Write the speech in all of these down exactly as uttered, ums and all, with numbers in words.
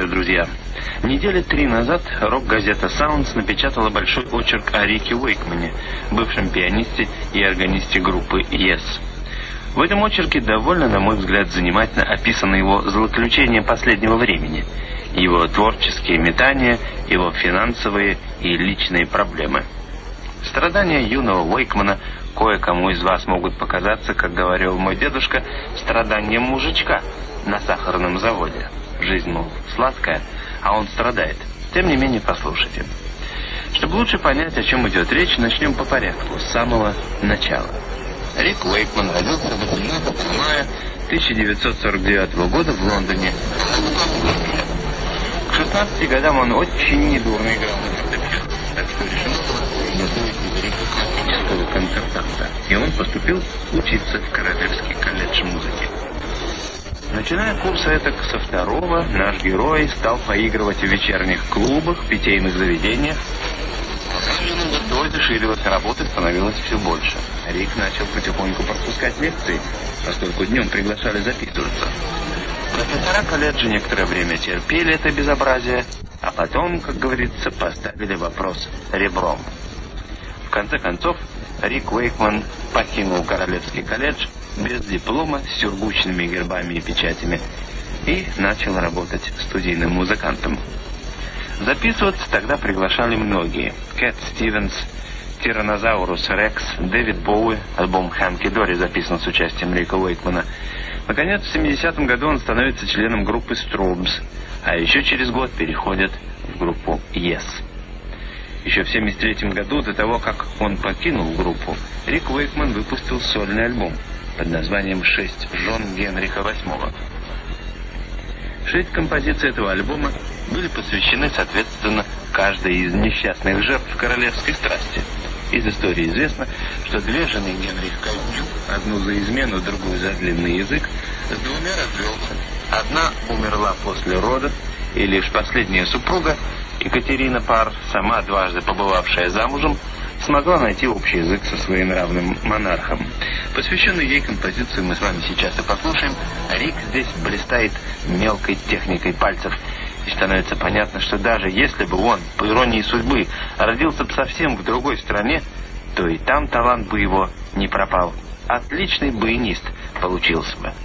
вечер, друзья. Недели три назад рок-газета «Sounds» напечатала большой очерк о Рике Уэйкмане, бывшем пианисте и органисте группы Yes. В этом очерке довольно, на мой взгляд, занимательно описано его злоключение последнего времени, его творческие метания, его финансовые и личные проблемы. Страдания юного Уэйкмана кое-кому из вас могут показаться, как говорил мой дедушка, страданием мужичка на сахарном заводе. Жизнь, мол, сладкая, а он страдает. Тем не менее, послушайте. Чтобы лучше понять, о чем идет речь, начнем по порядку, с самого начала. Рик Уэйкман родился восемнадцатого мая тысяча девятьсот сорок девятого года в Лондоне. К шестнадцати годам он очень недурно играл на фортепиано, так что решено было готовить из Рика классического концертанта. И он поступил учиться в Королевский колледж музыки. Начиная курс этак со второго, наш герой стал поигрывать в вечерних клубах, питейных заведениях. Пока гастроли ширилась, работы становилось все больше. Рик начал потихоньку пропускать лекции, поскольку днем приглашали записываться. Профессора колледжа некоторое время терпели это безобразие, а потом, как говорится, поставили вопрос ребром. В конце концов, Рик Уэйкман покинул Королевский колледж без диплома, с сюргучными гербами и печатями, и начал работать студийным музыкантом. Записываться тогда приглашали многие. Кэт Стивенс, Тиранозаурус Рекс, Дэвид Боуи, альбом Ханки Дори записан с участием Рика Уэйкмана. Наконец, в семидесятом году он становится членом группы Стробс, а еще через год переходит в группу Yes. Еще в семьдесят третьем году, до того, как он покинул группу, Рик Уэйкман выпустил сольный альбом под названием «Шесть жен Генриха восьмого». Шесть композиций этого альбома были посвящены, соответственно, каждой из несчастных жертв королевской страсти. Из истории известно, что две жены Генрих казнил, одну за измену, другую за длинный язык, с двумя развелся. Одна умерла после родов, и лишь последняя супруга, Екатерина Пар, сама дважды побывавшая замужем, смогла найти общий язык со своим равным монархом. Посвященную ей композицию мы с вами сейчас и послушаем. Рик здесь блистает мелкой техникой пальцев. И становится понятно, что даже если бы он, по иронии судьбы, родился бы совсем в другой стране, то и там талант бы его не пропал. Отличный баянист получился бы.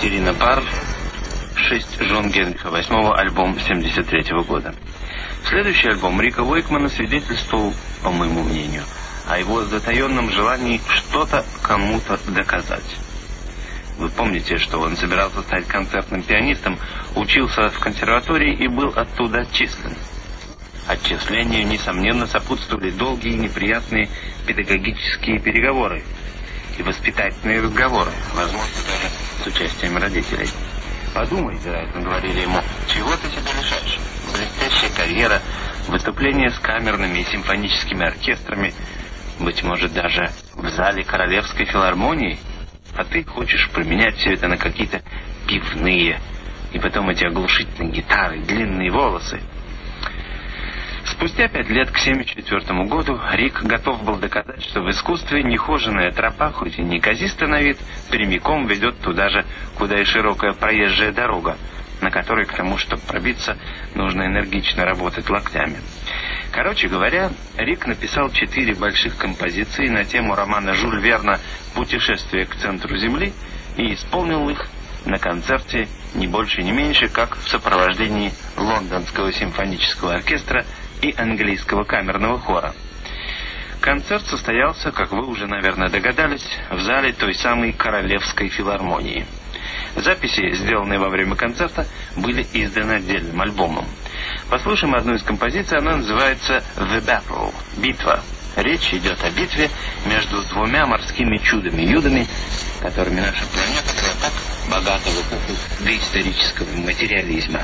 Екатерина Барр, «Шесть жен Генриха восьмого», альбом семьдесят третьего года. Следующий альбом Рика Уэйкмана свидетельствовал, по моему мнению, о его затаенном желании что-то кому-то доказать. Вы помните, что он собирался стать концертным пианистом, учился в консерватории и был оттуда отчислен. Отчислению, несомненно, сопутствовали долгие и неприятные педагогические переговоры и воспитательные разговоры, возможно, даже с участием родителей. «Подумай, вероятно, говорили ему, чего ты себя лишаешь? Блестящая карьера, выступления с камерными и симфоническими оркестрами, быть может, даже в зале Королевской филармонии, а ты хочешь променять все это на какие-то пивные, и потом эти оглушительные гитары, длинные волосы». Спустя пять лет, к семьдесят четвёртому году, Рик готов был доказать, что в искусстве нехоженая тропа, хоть и неказиста на вид, прямиком ведет туда же, куда и широкая проезжая дорога, на которой, к тому, чтобы пробиться, нужно энергично работать локтями. Короче говоря, Рик написал четыре больших композиции на тему романа Жюль Верна «Путешествие к центру Земли» и исполнил их на концерте не больше, не меньше, как в сопровождении Лондонского симфонического оркестра и английского камерного хора. Концерт состоялся, как вы уже, наверное, догадались, в зале той самой Королевской филармонии. Записи, сделанные во время концерта, были изданы отдельным альбомом. Послушаем одну из композиций, она называется «The Battle» — «Битва». Речь идет о битве между двумя морскими чудами-юдами, которыми наша планета была так богата в эпоху доисторического материализма.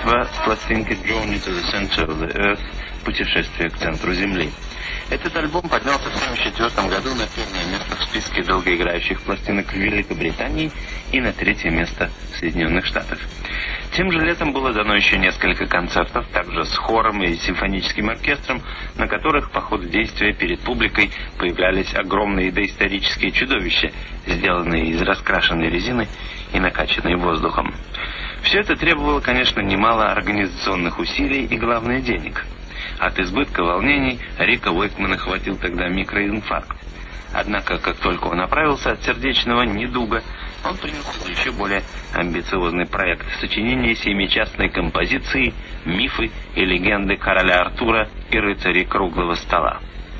битва с пластинкой Journey to the Center of the Earth, путешествие к центру Земли. Этот альбом поднялся в тысяча девятьсот семьдесят четвёртом году на первое место в списке долгоиграющих пластинок в Великобритании и на третье место в Соединенных Штатах. Тем же летом было дано еще несколько концертов, также с хором и симфоническим оркестром, на которых по ходу действия перед публикой появлялись огромные доисторические чудовища, сделанные из раскрашенной резины и накачанные воздухом. Все это требовало, конечно, немало организационных усилий и, главное, денег. От избытка волнений Рика Уэйкмана хватил тогда микроинфаркт. Однако, как только он оправился от сердечного недуга, он принялся за еще более амбициозный проект — сочинение семичастной композиции «Мифы и легенды короля Артура и рыцарей круглого стола».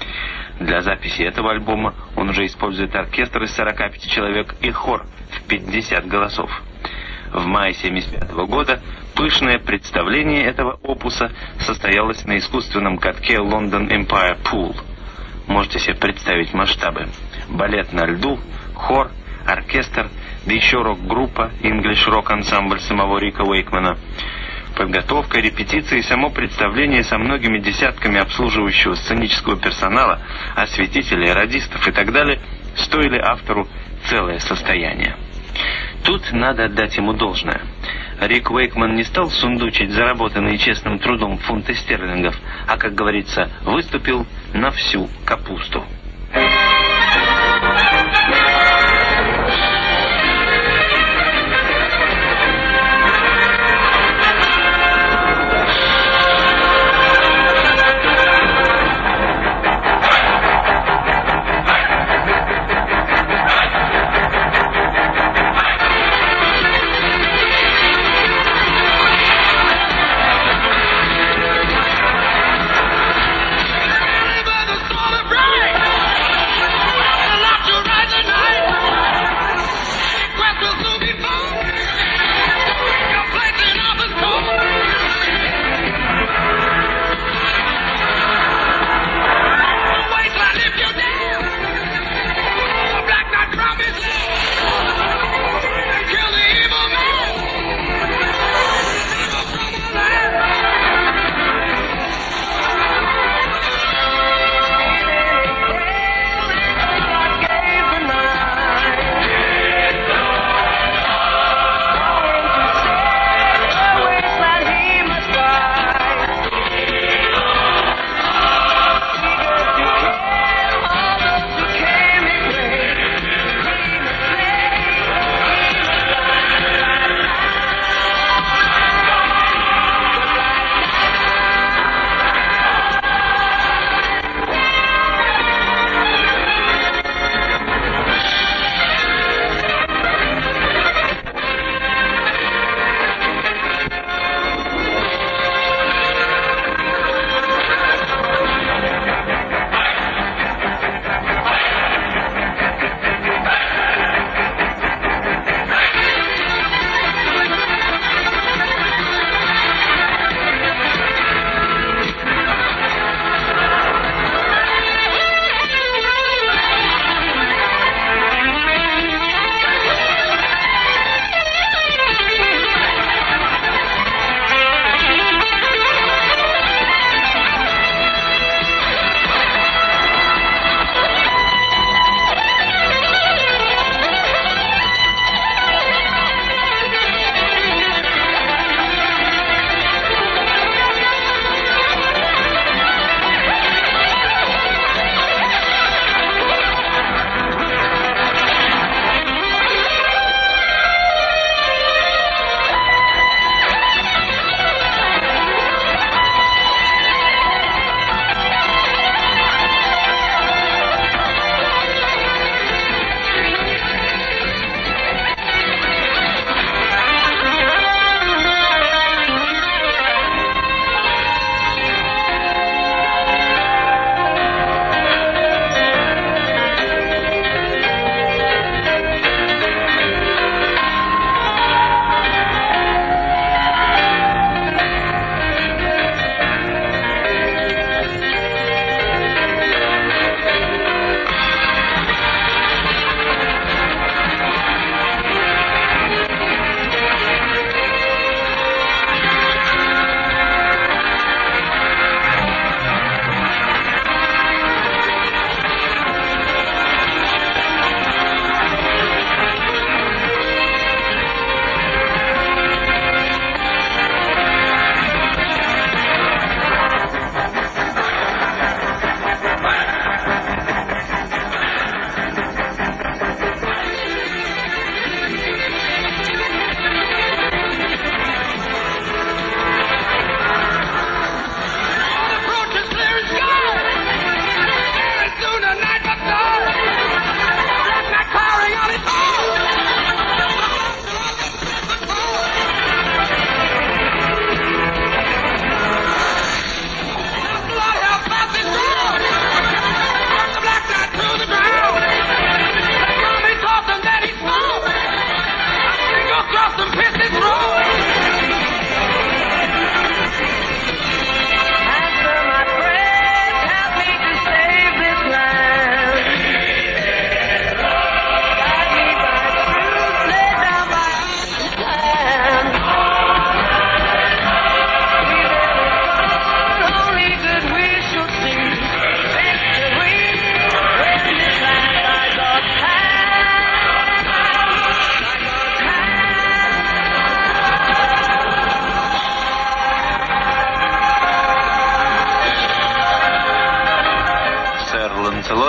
Для записи этого альбома он уже использует оркестр из сорока пяти человек и хор в пятьдесят голосов. В мае тысяча девятьсот семьдесят пятого года пышное представление этого опуса состоялось на искусственном катке London Empire Pool. Можете себе представить масштабы. Балет на льду, хор, оркестр, да еще рок-группа English Rock Ensemble самого Рика Уэйкмана. Подготовка, репетиции и само представление со многими десятками обслуживающего сценического персонала, осветителей, радистов и так далее стоили автору целое состояние. Тут надо отдать ему должное. Рик Уэйкман не стал сундучить заработанные честным трудом фунты стерлингов, а, как говорится, выступил на всю капусту. Right!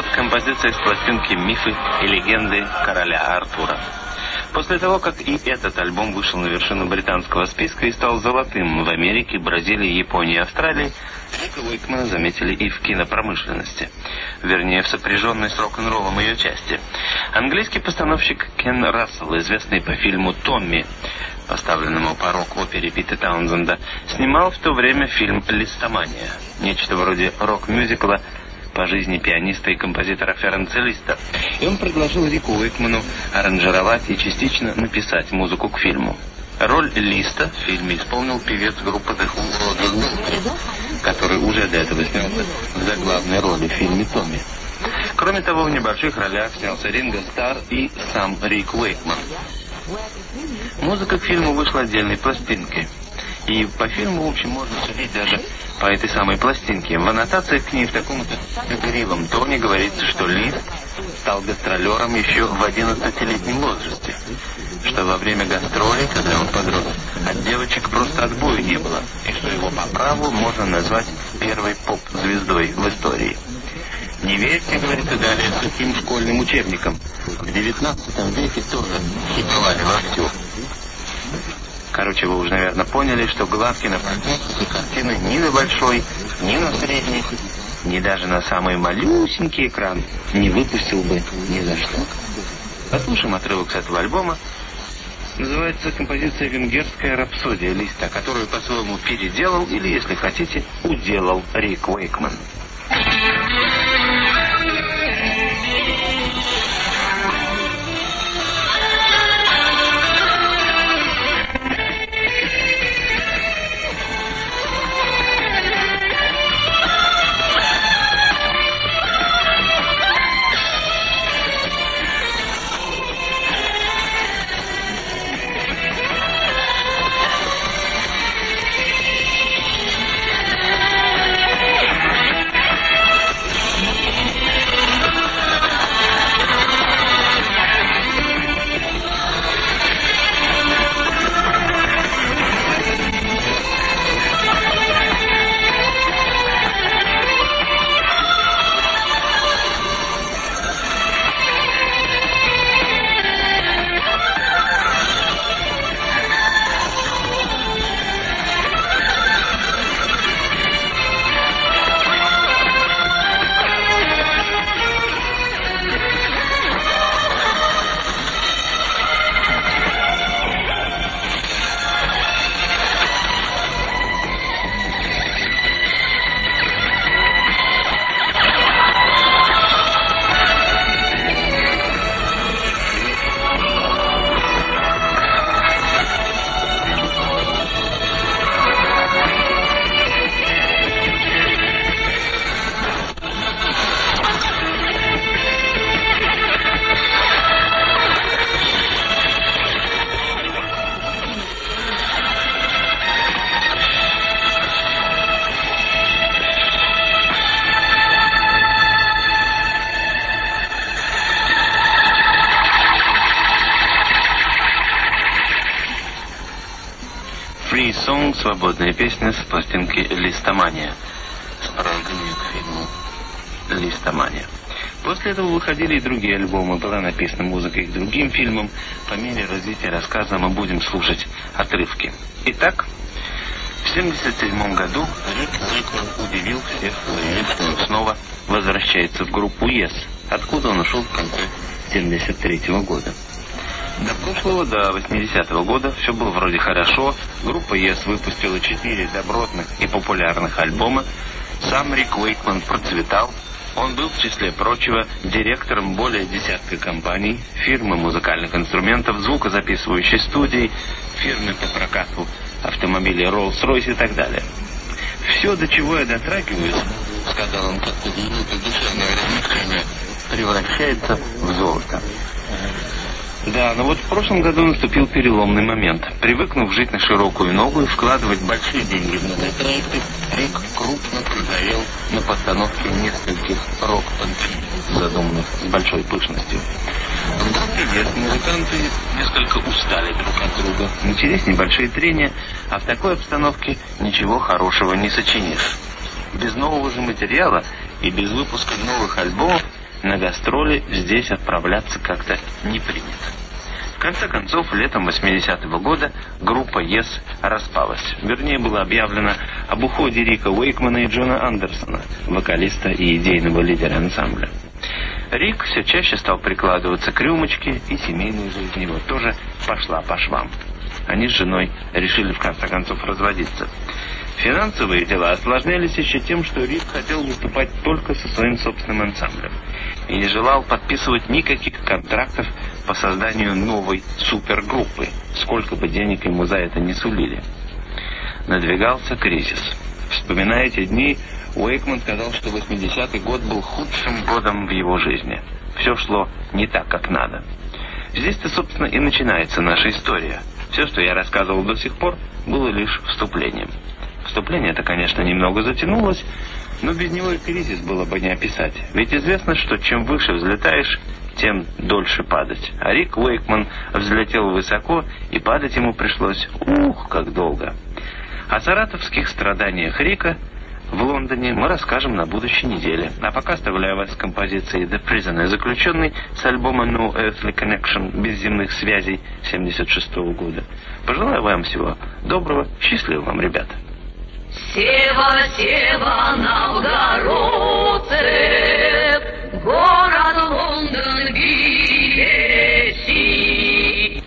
Вот композиция с пластинки «Мифы и легенды короля Артура». После того, как и этот альбом вышел на вершину британского списка и стал золотым в Америке, Бразилии, Японии и Австралии, Рика Уэйкмана заметили и в кинопромышленности. Вернее, в сопряженной с рок-н-роллом ее части. Английский постановщик Кен Рассел, известный по фильму «Томми», поставленному по рок-опере Пита Таунзенда, снимал в то время фильм «Листомания», нечто вроде рок-мюзикла по жизни пианиста и композитора Ференца Листа. И он предложил Рику Уэйкману аранжировать и частично написать музыку к фильму. Роль Листа в фильме исполнил певец группы The Who Роджер Далтри, который уже до этого снялся в заглавной роли в фильме «Томми». Кроме того, в небольших ролях снялся Ринго Старр и сам Рик Уэйкман. Музыка к фильму вышла отдельной пластинкой. И по фильму, в общем, можно судить даже по этой самой пластинке. В аннотациях к ней в таком-то игривом тоне говорится, что Лист стал гастролером еще в одиннадцатилетнем возрасте, что во время гастролей, когда он подрос, от девочек просто отбоя не было, и что его по праву можно назвать первой поп-звездой в истории. Не верьте, говорится далее, сухим школьным учебникам. В девятнадцатом веке тоже хитровали вовсю. Короче, вы уже, наверное, поняли, что гладки на практически картины ни на большой, ни на средний, ни даже на самый малюсенький экран не выпустил бы ни за что. Послушаем отрывок с этого альбома. Называется композиция «Венгерская рапсодия» Листа, которую по-своему переделал или, если хотите, уделал Рик Уэйкман. Free Song, свободная песня с пластинки «Листомания», с пародией к фильму «Листомания». После этого выходили и другие альбомы, была написана музыка и к другим фильмам. По мере развития рассказа мы будем слушать отрывки. Итак, в семьдесят седьмом году Рик Уэйкман удивил всех, заявив, что он снова возвращается в группу Yes, откуда он ушел в конце семьдесят третьего года. До прошлого, до восьмидесятого года все было вроде хорошо. Группа Yes выпустила четыре добротных и популярных альбома. Сам Рик Уэйкман процветал. Он был, в числе прочего, директором более десятка компаний, фирмы музыкальных инструментов, звукозаписывающей студии, фирмы по прокату автомобилей Rolls-Royce и так далее. «Все, до чего я дотрагиваюсь, — сказал он как-то в минуту душевного размышления, — превращается в золото». Да, но вот в прошлом году наступил переломный момент. Привыкнув жить на широкую ногу и вкладывать большие деньги в новые проекты, Рик крупно прозорел на постановке нескольких рок-панчей, задуманных с большой пышностью. В группе Yes музыканты несколько устали друг от друга. Начались небольшие трения, а в такой обстановке ничего хорошего не сочинишь. Без нового же материала и без выпуска новых альбомов на гастроли здесь отправляться как-то не принято. В конце концов, летом восьмидесятого года группа Yes распалась. Вернее, было объявлено об уходе Рика Уэйкмана и Джона Андерсона, вокалиста и идейного лидера ансамбля. Рик все чаще стал прикладываться к рюмочке, и семейная жизнь его тоже пошла по швам. Они с женой решили в конце концов разводиться. Финансовые дела осложнялись еще тем, что Рик хотел выступать только со своим собственным ансамблем и не желал подписывать никаких контрактов по созданию новой супергруппы, сколько бы денег ему за это не сулили. Надвигался кризис. Вспоминая эти дни, Уэйкман сказал, что восьмидесятый год был худшим годом в его жизни. Все шло не так, как надо. Здесь-то, собственно, и начинается наша история. Все, что я рассказывал до сих пор, было лишь вступлением. Вступление это, конечно, немного затянулось, но без него и кризис было бы не описать. Ведь известно, что чем выше взлетаешь, тем дольше падать. А Рик Уэйкман взлетел высоко, и падать ему пришлось, ух, как долго. О саратовских страданиях Рика в Лондоне мы расскажем на будущей неделе. А пока оставляю вас с композицией The Prisoner, заключенной с альбома No Earthly Connection, без земных связей семьдесят шестого года. Пожелаю вам всего доброго, счастливо вам, ребята. Сева, Сева, Новгородцев, город Лондон Биеси.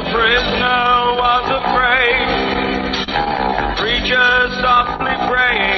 Prisoner was afraid, preacher softly praying.